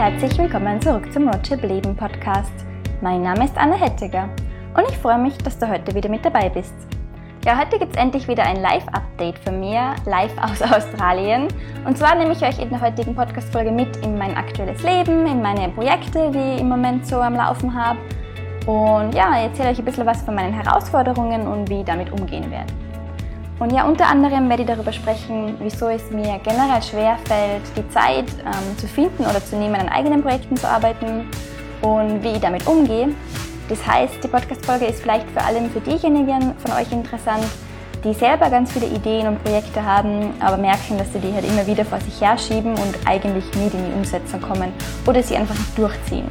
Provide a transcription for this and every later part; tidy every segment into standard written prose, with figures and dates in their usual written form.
Herzlich willkommen zurück zum Roadtrip Leben Podcast. Mein Name ist Anna Hettiger und ich freue mich, dass du heute wieder mit dabei bist. Ja, heute gibt es endlich wieder ein Live-Update von mir, live aus Australien. Und zwar nehme ich euch in der heutigen Podcast-Folge mit in mein aktuelles Leben, in meine Projekte, die ich im Moment so am Laufen habe. Und ja, ich erzähle euch ein bisschen was von meinen Herausforderungen und wie ich damit umgehen werde. Und ja, unter anderem werde ich darüber sprechen, wieso es mir generell schwerfällt, die Zeit zu finden oder zu nehmen, an eigenen Projekten zu arbeiten und wie ich damit umgehe. Das heißt, die Podcast-Folge ist vielleicht vor allem für diejenigen von euch interessant, die selber ganz viele Ideen und Projekte haben, aber merken, dass sie die halt immer wieder vor sich herschieben und eigentlich nie in die Umsetzung kommen oder sie einfach nicht durchziehen.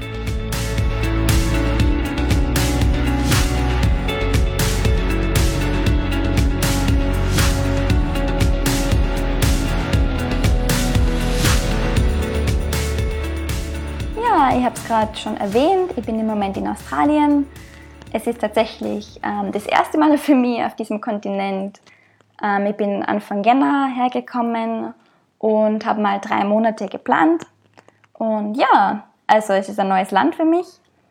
Ich habe es gerade schon erwähnt, ich bin im Moment in Australien. Es ist tatsächlich das erste Mal für mich auf diesem Kontinent. Ich bin Anfang Jänner hergekommen und habe mal 3 Monate geplant. Und ja, also es ist ein neues Land für mich.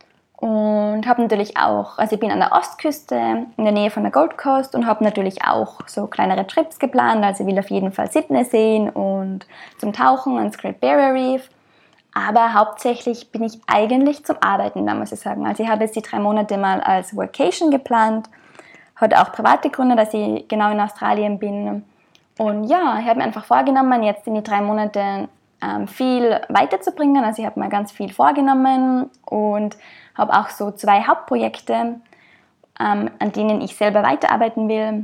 Und habe natürlich auch, also ich bin an der Ostküste, in der Nähe von der Gold Coast und habe natürlich auch so kleinere Trips geplant. Also ich will auf jeden Fall Sydney sehen und zum Tauchen ans Great Barrier Reef. Aber hauptsächlich bin ich eigentlich zum Arbeiten da, muss ich sagen. Also ich habe jetzt die 3 Monate mal als Workation geplant. Hat auch private Gründe, dass ich genau in Australien bin. Und ja, ich habe mir einfach vorgenommen, jetzt in die 3 Monate viel weiterzubringen. Also ich habe mir ganz viel vorgenommen und habe auch so 2 Hauptprojekte, an denen ich selber weiterarbeiten will.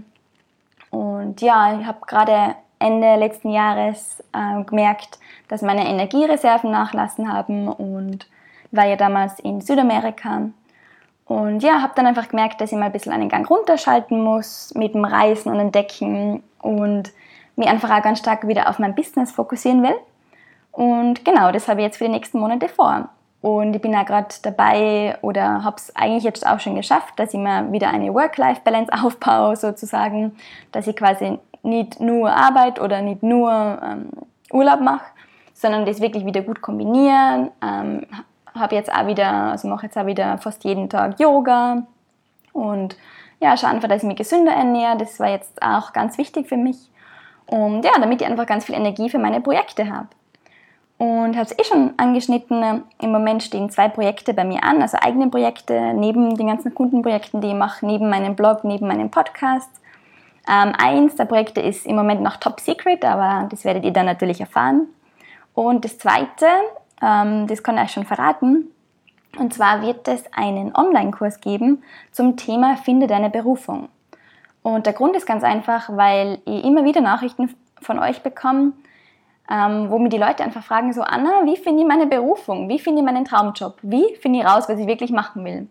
Und ja, ich habe gerade Ende letzten Jahres gemerkt, dass meine Energiereserven nachlassen haben und war ja damals in Südamerika. Und ja, habe dann einfach gemerkt, dass ich mal ein bisschen einen Gang runterschalten muss mit dem Reisen und Entdecken und mich einfach auch ganz stark wieder auf mein Business fokussieren will. Und genau, das habe ich jetzt für die nächsten Monate vor. Und ich bin auch gerade dabei oder habe es eigentlich jetzt auch schon geschafft, dass ich mir wieder eine Work-Life-Balance aufbaue, sozusagen, dass ich quasi nicht nur Arbeit oder nicht nur Urlaub mache, sondern das wirklich wieder gut kombinieren. Mache jetzt auch wieder fast jeden Tag Yoga und ja, schaue einfach, dass ich mich gesünder ernähre. Das war jetzt auch ganz wichtig für mich. Und ja, damit ich einfach ganz viel Energie für meine Projekte habe. Und habe es schon angeschnitten, im Moment stehen 2 Projekte bei mir an, also eigene Projekte, neben den ganzen Kundenprojekten, die ich mache, neben meinem Blog, neben meinem Podcast. Eins der Projekte ist im Moment noch top secret, aber das werdet ihr dann natürlich erfahren. Und das zweite, das kann ich euch schon verraten, und zwar wird es einen Online-Kurs geben zum Thema Finde deine Berufung. Und der Grund ist ganz einfach, weil ich immer wieder Nachrichten von euch bekomme, wo mir die Leute einfach fragen, so Anna, wie finde ich meine Berufung? Wie finde ich meinen Traumjob? Wie finde ich raus, was ich wirklich machen will?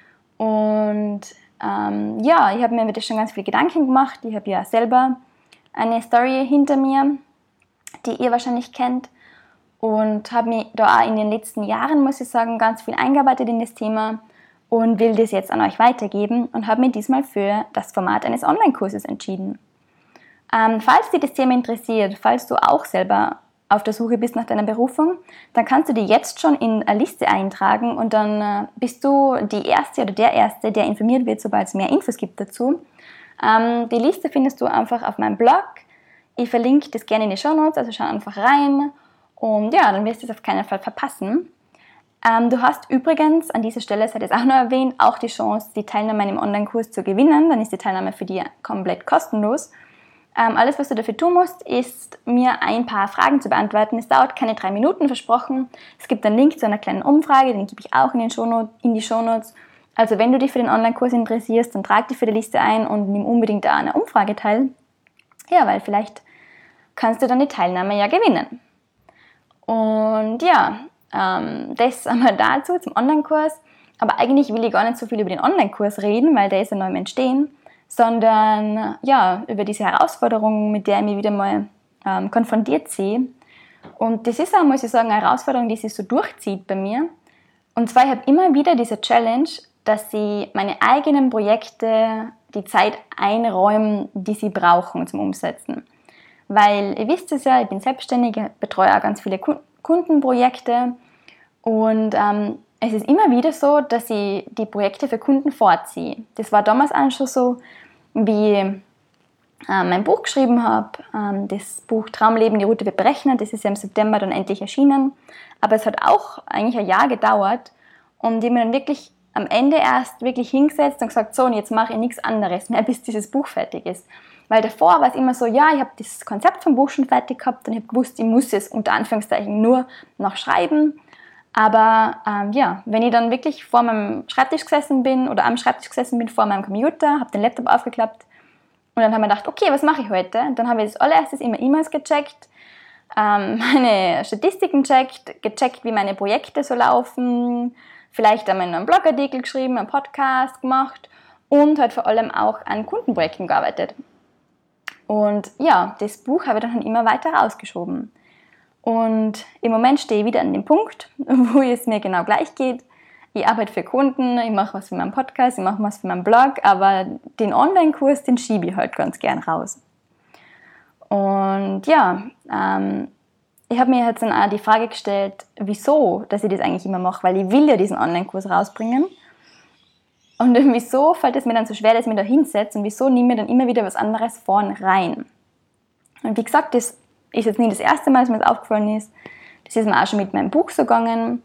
Und ja, ich habe mir das schon ganz viele Gedanken gemacht. Ich habe ja selber eine Story hinter mir, die ihr wahrscheinlich kennt. Und habe mich da auch in den letzten Jahren, muss ich sagen, ganz viel eingearbeitet in das Thema und will das jetzt an euch weitergeben und habe mich diesmal für das Format eines Online-Kurses entschieden. Falls dich das Thema interessiert, falls du auch selber auf der Suche bist nach deiner Berufung, dann kannst du die jetzt schon in eine Liste eintragen und dann bist du die Erste oder der Erste, der informiert wird, sobald es mehr Infos gibt dazu. Die Liste findest du einfach auf meinem Blog. Ich verlinke das gerne in die Shownotes, also schau einfach rein und ja, dann wirst du es auf keinen Fall verpassen. Du hast übrigens an dieser Stelle, das hat ich auch noch erwähnt, auch die Chance, die Teilnahme an einem Online-Kurs zu gewinnen. Dann ist die Teilnahme für dich komplett kostenlos. Alles, was du dafür tun musst, ist, mir ein paar Fragen zu beantworten. Es dauert keine 3 Minuten, versprochen. Es gibt einen Link zu einer kleinen Umfrage, den gebe ich auch in die Shownotes. Also wenn du dich für den Online-Kurs interessierst, dann trag dich für die Liste ein und nimm unbedingt da an einer Umfrage teil. Ja, weil vielleicht kannst du dann die Teilnahme ja gewinnen. Und ja, das einmal dazu, zum Online-Kurs. Aber eigentlich will ich gar nicht so viel über den Online-Kurs reden, weil der ist ja neu im Entstehen, sondern ja, über diese Herausforderung, mit der ich mich wieder mal konfrontiert sehe. Und das ist auch, muss ich sagen, eine Herausforderung, die sich so durchzieht bei mir. Und zwar, ich habe immer wieder diese Challenge, dass ich meine eigenen Projekte die Zeit einräumen, die sie brauchen zum Umsetzen. Weil, ihr wisst es ja, ich bin selbstständig, betreue auch ganz viele Kundenprojekte Und es ist immer wieder so, dass ich die Projekte für Kunden vorziehe. Das war damals auch schon so, wie ich mein Buch geschrieben habe. Das Buch Traumleben, die Route wird berechnet. Das ist ja im September dann endlich erschienen. Aber es hat auch eigentlich ein Jahr gedauert, um die mir dann wirklich am Ende erst wirklich hingesetzt und gesagt, so, und jetzt mache ich nichts anderes mehr, bis dieses Buch fertig ist. Weil davor war es immer so, ja, ich habe das Konzept vom Buch schon fertig gehabt und ich habe gewusst, ich muss es unter Anführungszeichen nur noch schreiben. Aber wenn ich dann wirklich vor meinem Schreibtisch gesessen bin oder am Schreibtisch gesessen bin, vor meinem Computer, habe den Laptop aufgeklappt und dann habe ich gedacht, okay, was mache ich heute? Und dann habe ich als allererstes immer E-Mails gecheckt, meine Statistiken gecheckt, wie meine Projekte so laufen, vielleicht einmal einen Blogartikel geschrieben, einen Podcast gemacht und halt vor allem auch an Kundenprojekten gearbeitet. Und ja, das Buch habe ich dann immer weiter rausgeschoben. Und im Moment stehe ich wieder an dem Punkt, wo es mir genau gleich geht. Ich arbeite für Kunden, ich mache was für meinen Podcast, ich mache was für meinen Blog, aber den Online-Kurs, den schiebe ich halt ganz gern raus. Und ja, ich habe mir jetzt dann auch die Frage gestellt, wieso, dass ich das eigentlich immer mache, weil ich will ja diesen Online-Kurs rausbringen. Und wieso fällt es mir dann so schwer, dass ich mich da hinsetze und wieso nehme ich dann immer wieder was anderes vorne rein? Und wie gesagt, das ist jetzt nicht das erste Mal, dass mir das aufgefallen ist. Das ist mir auch schon mit meinem Buch so gegangen.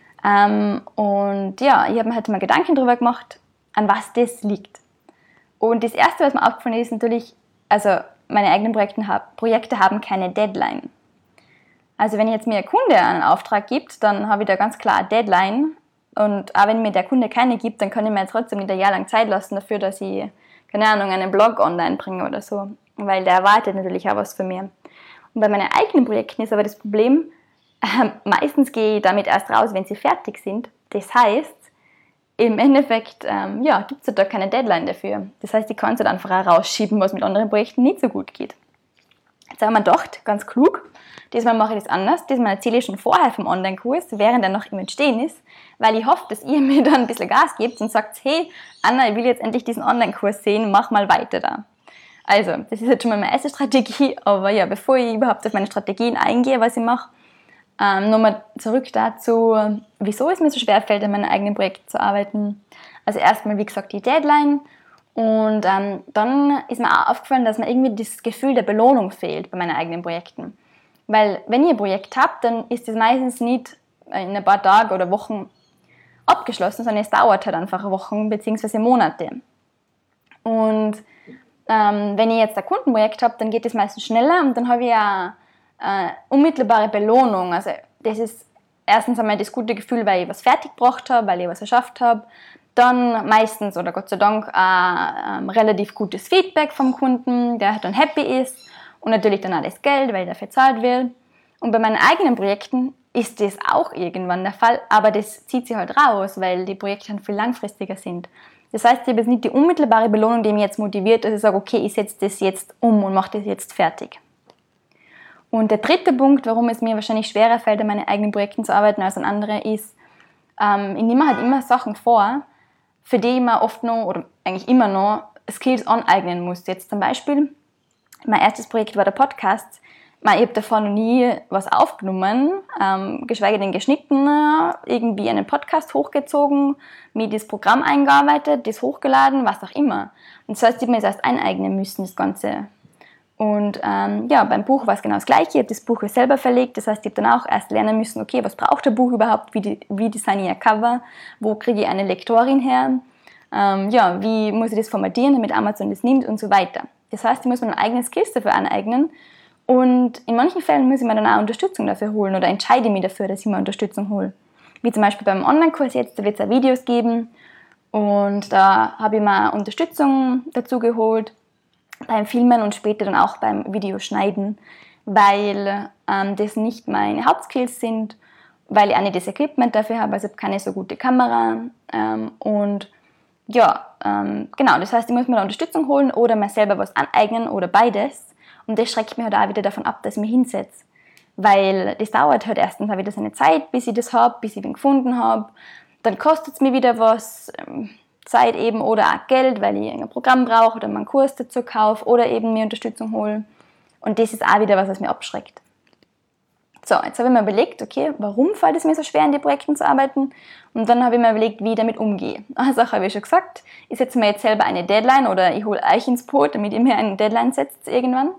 Und ja, ich habe mir halt mal Gedanken darüber gemacht, an was das liegt. Und das Erste, was mir aufgefallen ist, natürlich, also meine eigenen Projekte haben keine Deadline. Also wenn jetzt mir ein Kunde einen Auftrag gibt, dann habe ich da ganz klar eine Deadline. Und auch wenn mir der Kunde keine gibt, dann kann ich mir jetzt trotzdem nicht ein Jahr lang Zeit lassen dafür, dass ich, keine Ahnung, einen Blog online bringe oder so. Weil der erwartet natürlich auch was von mir. Und bei meinen eigenen Projekten ist aber das Problem, meistens gehe ich damit erst raus, wenn sie fertig sind. Das heißt, im Endeffekt gibt es da keine Deadline dafür. Das heißt, ich kann es halt einfach auch rausschieben, was mit anderen Projekten nicht so gut geht. Jetzt haben wir gedacht, ganz klug, diesmal mache ich das anders. Diesmal erzähle ich schon vorher vom Online-Kurs, während er noch im Entstehen ist, weil ich hoffe, dass ihr mir dann ein bisschen Gas gebt und sagt, hey, Anna, ich will jetzt endlich diesen Online-Kurs sehen, mach mal weiter da. Also, das ist jetzt schon mal meine erste Strategie, aber ja, bevor ich überhaupt auf meine Strategien eingehe, was ich mache, nochmal zurück dazu, wieso es mir so schwer fällt, an meinen eigenen Projekten zu arbeiten. Also erstmal, wie gesagt, die Deadline. Und dann ist mir auch aufgefallen, dass mir irgendwie das Gefühl der Belohnung fehlt bei meinen eigenen Projekten. Weil wenn ihr ein Projekt habt, dann ist das meistens nicht in ein paar Tagen oder Wochen abgeschlossen, sondern es dauert halt einfach Wochen bzw. Monate. Und wenn ich jetzt ein Kundenprojekt habe, dann geht es meistens schneller und dann habe ich ja unmittelbare Belohnung. Also das ist erstens einmal das gute Gefühl, weil ich was fertig gebracht habe, weil ich was geschafft habe. Dann meistens, oder Gott sei Dank, relativ gutes Feedback vom Kunden, der dann happy ist. Und natürlich dann auch das Geld, weil dafür bezahlt wird. Und bei meinen eigenen Projekten ist das auch irgendwann der Fall, aber das zieht sich halt raus, weil die Projekte dann viel langfristiger sind. Das heißt, ich habe jetzt nicht die unmittelbare Belohnung, die mich jetzt motiviert, dass ich sage, okay, ich setze das jetzt um und mache das jetzt fertig. Und der dritte Punkt, warum es mir wahrscheinlich schwerer fällt, an meinen eigenen Projekten zu arbeiten als an andere, ist, ich nehme halt immer Sachen vor, für die ich mir oft noch, oder eigentlich immer noch, Skills aneignen muss. Jetzt zum Beispiel, mein erstes Projekt war der Podcast. Ich habe davor noch nie was aufgenommen, geschweige denn geschnitten, irgendwie einen Podcast hochgezogen, mir das Programm eingearbeitet, das hochgeladen, was auch immer. Und das heißt, ich habe mir das erst eineignen müssen, das Ganze. Und beim Buch war es genau das Gleiche. Ich habe das Buch selber verlegt, das heißt, ich habe dann auch erst lernen müssen, okay, was braucht ein Buch überhaupt, wie designe ich ein Cover, wo kriege ich eine Lektorin her, wie muss ich das formatieren, damit Amazon das nimmt und so weiter. Das heißt, ich muss mir eigene Skills dafür aneignen und in manchen Fällen muss ich mir dann auch Unterstützung dafür holen oder entscheide mich dafür, dass ich mir Unterstützung hole. Wie zum Beispiel beim Online-Kurs jetzt, da wird es auch Videos geben und da habe ich mir Unterstützung dazu geholt, beim Filmen und später dann auch beim Videoschneiden, weil das nicht meine Hauptskills sind, weil ich auch nicht das Equipment dafür habe, also ich habe keine so gute Kamera genau, das heißt, ich muss mir da Unterstützung holen oder mir selber was aneignen oder beides und das schreckt mich halt auch wieder davon ab, dass ich mich hinsetze, weil das dauert halt erstens auch wieder seine Zeit, bis ich das habe, bis ich den gefunden habe, dann kostet es mir wieder was, Zeit eben oder auch Geld, weil ich ein Programm brauche oder meinen Kurs dazu kaufe oder eben mir Unterstützung hole. Und das ist auch wieder was mir abschreckt. So, jetzt habe ich mir überlegt, okay, warum fällt es mir so schwer, in die Projekten zu arbeiten? Und dann habe ich mir überlegt, wie ich damit umgehe. Also habe ich schon gesagt, ich setze mir jetzt selber eine Deadline oder ich hole euch ins Boot, damit ihr mir eine Deadline setzt irgendwann.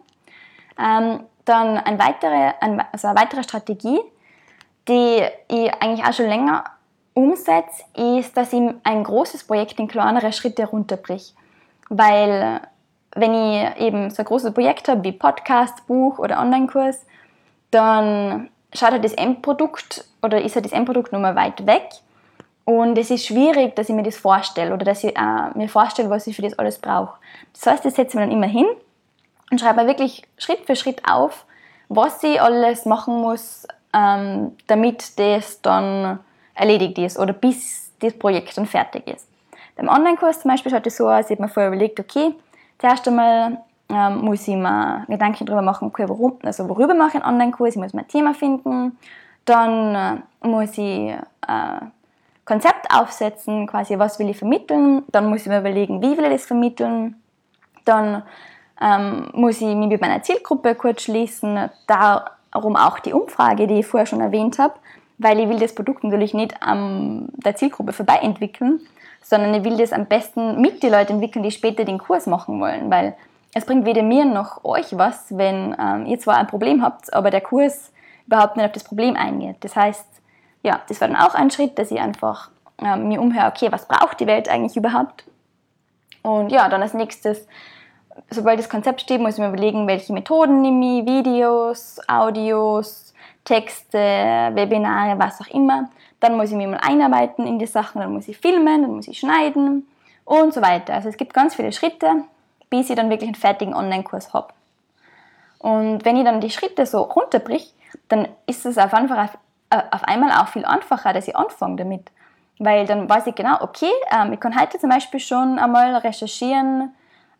Dann eine weitere Strategie, die ich eigentlich auch schon länger umsetze, ist, dass ich ein großes Projekt in kleinere Schritte runterbrich. Weil wenn ich eben so ein großes Projekt habe wie Podcast, Buch oder Online-Kurs, dann schaut halt das Endprodukt oder ist halt das Endprodukt nochmal weit weg. Und es ist schwierig, dass ich mir das vorstelle oder dass ich mir vorstelle, was ich für das alles brauche. Das heißt, das setze ich mir dann immer hin und schreibe mir wirklich Schritt für Schritt auf, was ich alles machen muss, damit das dann erledigt ist oder bis das Projekt dann fertig ist. Beim Online-Kurs zum Beispiel schaut es so aus, ich habe mir vorher überlegt, okay, zuerst einmal muss ich mir Gedanken darüber machen, okay, worüber mache ich einen Online-Kurs, ich muss mir ein Thema finden, dann muss ich Konzept aufsetzen, quasi was will ich vermitteln, dann muss ich mir überlegen, wie will ich das vermitteln, dann muss ich mich mit meiner Zielgruppe kurz schließen, darum auch die Umfrage, die ich vorher schon erwähnt habe, weil ich will das Produkt natürlich nicht an der Zielgruppe vorbei entwickeln, sondern ich will das am besten mit den Leuten entwickeln, die später den Kurs machen wollen, weil es bringt weder mir noch euch was, wenn ihr zwar ein Problem habt, aber der Kurs überhaupt nicht auf das Problem eingeht. Das heißt, ja, das war dann auch ein Schritt, dass ich einfach mir umhöre, okay, was braucht die Welt eigentlich überhaupt? Und ja, dann als nächstes, sobald das Konzept steht, muss ich mir überlegen, welche Methoden nehme ich, Videos, Audios, Texte, Webinare, was auch immer. Dann muss ich mich mal einarbeiten in die Sachen, dann muss ich filmen, dann muss ich schneiden und so weiter. Also es gibt ganz viele Schritte, bis ich dann wirklich einen fertigen Online-Kurs habe. Und wenn ich dann die Schritte so runterbrich, dann ist es auf einmal auch viel einfacher, dass ich anfange damit. Weil dann weiß ich genau, okay, ich kann heute zum Beispiel schon einmal recherchieren,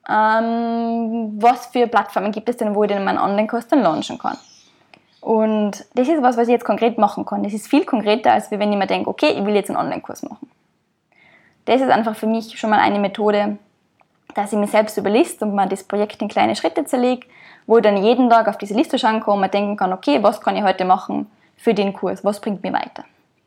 was für Plattformen gibt es denn, wo ich denn meinen Online-Kurs dann launchen kann. Und das ist was ich jetzt konkret machen kann. Das ist viel konkreter, als wenn ich mir denke, okay, ich will jetzt einen Online-Kurs machen. Das ist einfach für mich schon mal eine Methode, dass ich mich selbst überliste und mir das Projekt in kleine Schritte zerlege, wo ich dann jeden Tag auf diese Liste schauen kann und mir denken kann, okay, was kann ich heute machen für den Kurs, was bringt mir weiter.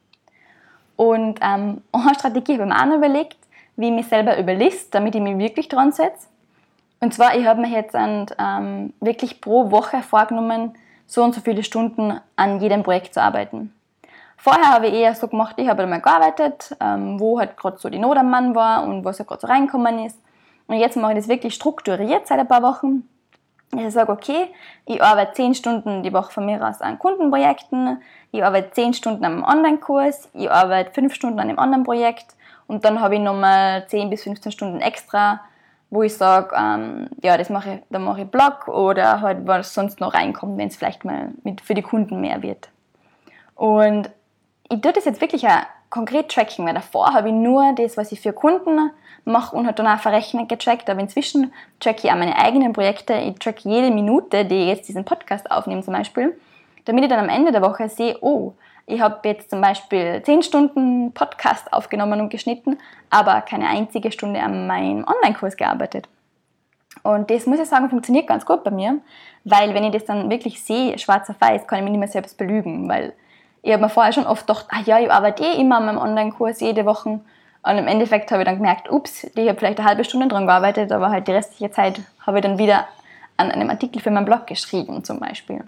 Und eine Strategie habe ich mir auch noch überlegt, wie ich mich selber überliste, damit ich mich wirklich dran setze. Und zwar, ich habe mir jetzt wirklich pro Woche vorgenommen, so und so viele Stunden an jedem Projekt zu arbeiten. Vorher habe ich eher so gemacht, ich habe einmal gearbeitet, wo halt gerade so die Not am Mann war und was halt gerade so reingekommen ist. Und jetzt mache ich das wirklich strukturiert seit ein paar Wochen. Ich sage, okay, ich arbeite 10 Stunden die Woche von mir aus an Kundenprojekten, ich arbeite 10 Stunden am Online-Kurs, ich arbeite 5 Stunden an einem anderen Projekt und dann habe ich nochmal 10 bis 15 Stunden extra, wo ich sage, ja, dann mache ich Blog oder halt was sonst noch reinkommt, wenn es vielleicht mal für die Kunden mehr wird. Und ich tue das jetzt wirklich auch konkret tracken, weil davor habe ich nur das, was ich für Kunden mache und halt dann auch verrechnet getrackt, aber inzwischen tracke ich auch meine eigenen Projekte, ich tracke jede Minute, die ich jetzt diesen Podcast aufnehme zum Beispiel, damit ich dann am Ende der Woche sehe, oh, ich habe jetzt zum Beispiel 10 Stunden Podcast aufgenommen und geschnitten, aber keine einzige Stunde an meinem Online-Kurs gearbeitet. Und das, muss ich sagen, funktioniert ganz gut bei mir, weil wenn ich das dann wirklich sehe, schwarz auf weiß, kann ich mich nicht mehr selbst belügen, weil ich habe mir vorher schon oft gedacht, ich arbeite immer an meinem Online-Kurs jede Woche. Und im Endeffekt habe ich dann gemerkt, ups, ich habe vielleicht eine halbe Stunde dran gearbeitet, aber halt die restliche Zeit habe ich dann wieder an einem Artikel für meinen Blog geschrieben zum Beispiel.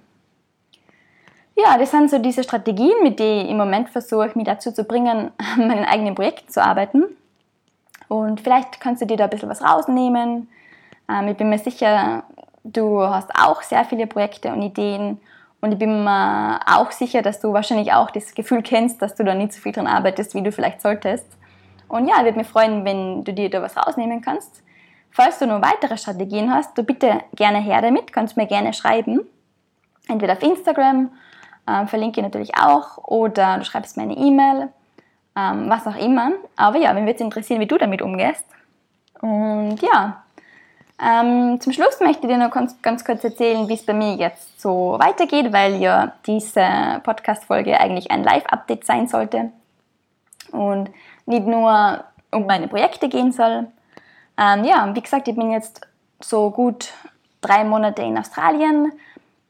Ja, das sind so diese Strategien, mit denen ich im Moment versuche, mich dazu zu bringen, an meinen eigenen Projekten zu arbeiten. Und vielleicht kannst du dir da ein bisschen was rausnehmen. Ich bin mir sicher, du hast auch sehr viele Projekte und Ideen. Und ich bin mir auch sicher, dass du wahrscheinlich auch das Gefühl kennst, dass du da nicht so viel dran arbeitest, wie du vielleicht solltest. Und ja, ich würde mich freuen, wenn du dir da was rausnehmen kannst. Falls du noch weitere Strategien hast, du bitte gerne her damit, kannst mir gerne schreiben. Entweder auf Instagram, verlinke ich natürlich auch, oder du schreibst mir eine E-Mail, was auch immer. Aber ja, mich würde es interessieren, wie du damit umgehst. Und ja, zum Schluss möchte ich dir noch ganz kurz erzählen, wie es bei mir jetzt so weitergeht, weil ja diese Podcast-Folge eigentlich ein Live-Update sein sollte und nicht nur um meine Projekte gehen soll. Ja, wie gesagt, ich bin jetzt so gut 3 Monate in Australien.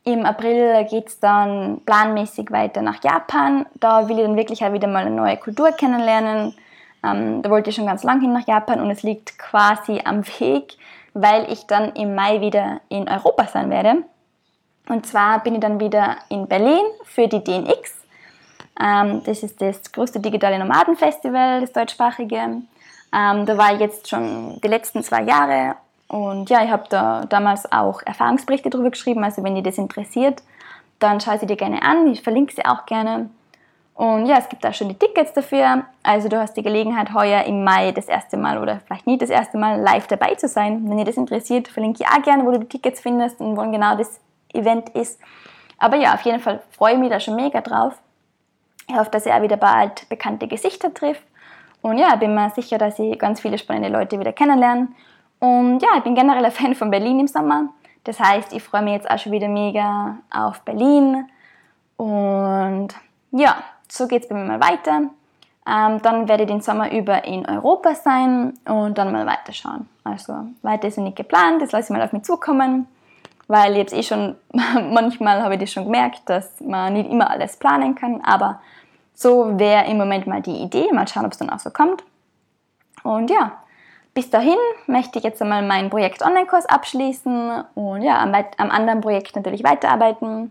Im April geht es dann planmäßig weiter nach Japan. Da will ich dann wirklich auch wieder mal eine neue Kultur kennenlernen. Da wollte ich schon ganz lange hin nach Japan und es liegt quasi am Weg, weil ich dann im Mai wieder in Europa sein werde. Und zwar bin ich dann wieder in Berlin für die DNX. Das ist das größte digitale Nomadenfestival, das deutschsprachige. Da war ich jetzt schon die letzten 2 Jahre und ja, ich habe da damals auch Erfahrungsberichte darüber geschrieben. Also wenn dich das interessiert, dann schau sie dir gerne an. Ich verlinke sie auch gerne. Und ja, es gibt auch schon die Tickets dafür. Also du hast die Gelegenheit, heuer im Mai das erste Mal oder vielleicht nie das erste Mal live dabei zu sein. Wenn dir das interessiert, verlinke ich auch gerne, wo du die Tickets findest und wo genau das Event ist. Aber ja, auf jeden Fall freue ich mich da schon mega drauf. Ich hoffe, dass ich auch wieder bald bekannte Gesichter trifft. Und ja, bin mir sicher, dass ich ganz viele spannende Leute wieder kennenlerne. Und ja, ich bin generell ein Fan von Berlin im Sommer. Das heißt, ich freue mich jetzt auch schon wieder mega auf Berlin. Und ja, so geht es bei mir mal weiter. Dann werde ich den Sommer über in Europa sein und dann mal weiterschauen. Also weiter ist noch nicht geplant, das lasse ich mal auf mich zukommen. Weil ich habe es schon, manchmal habe ich das schon gemerkt, dass man nicht immer alles planen kann. Aber so wäre im Moment mal die Idee. Mal schauen, ob es dann auch so kommt. Und ja, bis dahin möchte ich jetzt einmal mein Projekt Online-Kurs abschließen und ja, am anderen Projekt natürlich weiterarbeiten.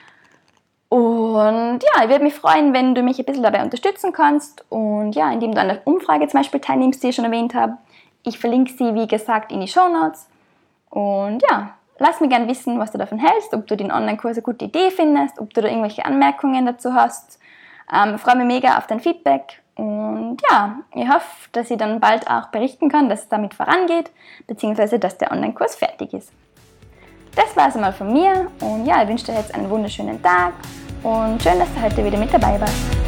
Und ja, ich würde mich freuen, wenn du mich ein bisschen dabei unterstützen kannst und ja, indem du an der Umfrage zum Beispiel teilnimmst, die ich schon erwähnt habe. Ich verlinke sie, wie gesagt, in die Shownotes. Und ja, lass mich gerne wissen, was du davon hältst, ob du den Online-Kurs eine gute Idee findest, ob du da irgendwelche Anmerkungen dazu hast. Ich freue mich mega auf dein Feedback und ja, ich hoffe, dass ich dann bald auch berichten kann, dass es damit vorangeht, beziehungsweise dass der Online-Kurs fertig ist. Das war es einmal von mir und ja, ich wünsche dir jetzt einen wunderschönen Tag und schön, dass du heute wieder mit dabei warst.